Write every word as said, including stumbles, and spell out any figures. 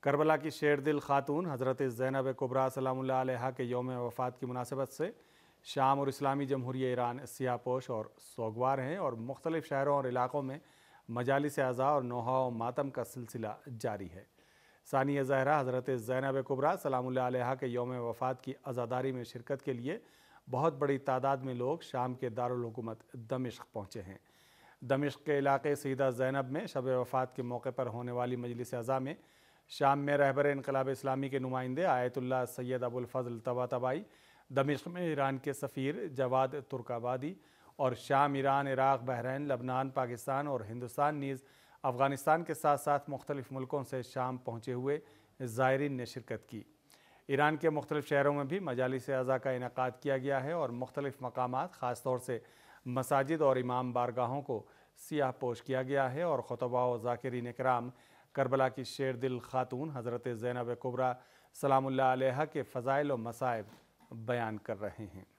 کربلا کی شیر دل خاتون حضرت زینب کبریٰ سلام اللہ علیہا کے یوم وفات کی مناسبت سے شام اور اسلامی جمہوریہ ایران سیاہ پوش اور سوگوار ہیں اور مختلف شہروں اور علاقوں میں مجالس عزا اور نوحہ و ماتم کا سلسلہ جاری ہے۔ ثانیہ زہرا حضرت زینب کبریٰ سلام اللہ علیہا کے یوم وفات کی عزاداری میں شرکت کے لیے بہت بڑی تعداد میں لوگ شام کے دارالحکومت دمشق پہنچے ہیں۔ دمشق کے علاقے سیدہ زینب میں شب وفات کے موقع پر ہونے والی مجلس عزا میں شام میں رہبر انقلاب اسلامی کے نمائندے آیت اللہ سید ابو الفضل طباطبائی، دمشق میں ایران کے سفیر جواد ترکآبادی اور شام، ایران، عراق، بحرین، لبنان، پاکستان اور ہندوستان نیز افغانستان کے ساتھ ساتھ مختلف ملکوں سے شام پہنچے ہوئے زائرین نے شرکت کی۔ ایران کے مختلف شہروں میں بھی مجالس عزا کا انعقاد کیا گیا ہے اور مختلف مقامات خاص طور سے مساجد اور امام بارگاہوں کو سیاہ پوش کیا گیا ہے اور خطباء و ذاکرین اکرام کربلا کی شیر دل خاتون حضرت زینب کبریٰ سلام اللہ علیہا کے فضائل و مصائب بیان کر رہے ہیں۔